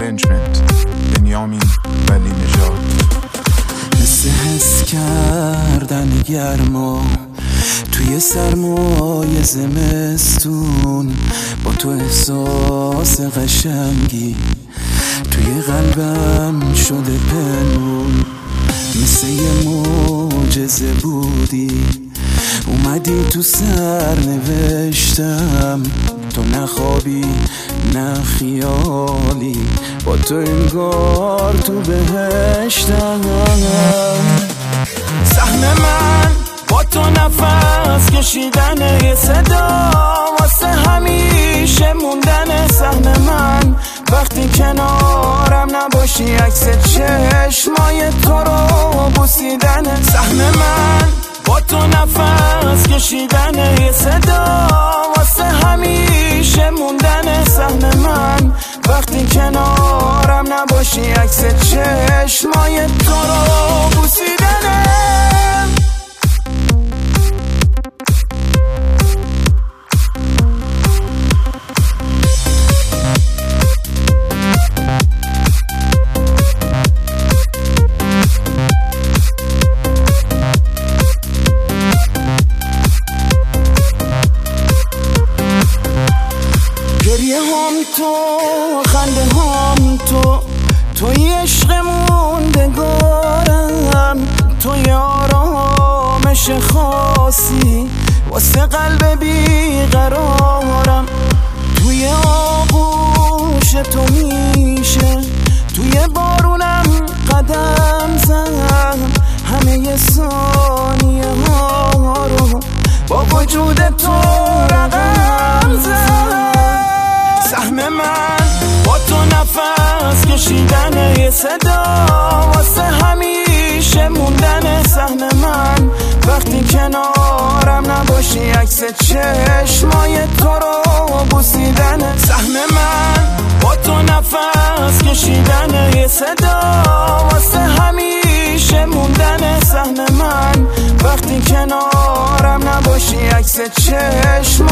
Arrangement بنیامین ولی نژاد. مثل حس کردن گرما توی سرمای زمستون، با تو احساس قشنگی توی قلبم شده پنهون. مثل یه معجزه بودی، اومدی تو سر نوشتم، تو نخوابی نه خیالی، با تو انگار تو بهشتم. سهم من با تو نفس کشیدن، یه صدا واسه همیشه موندن. سهم من وقتی کنارم نباشی، عکس چشمای تو رو بوسیدن. سهم من با تو نفس کشیدن، یه صدا واسه همیشه موندن. سهم من وقتی کنارم نباشی، عکس چشمای تو رو بوسیدن. گریه هم تو، خنده هم تو، توی عشق موندگارم. توی آرامش خاصی واسه قلب بیقرارم. توی آغوش تو میشه توی بارونم قدم زدم. همه ثانیه ها رو با وجود تو رقم زدم. سهم من با تو نفس کشیدن، یه صدا واسه همیشه موندن. سهم من وقتی کنارم نباشی، عکس چشمای تو رو بوسیدن. سهم من با تو نفس کشیدن، یه صدا واسه همیشه موندن. سهم من وقتی کنارم نباشی، عکس چشم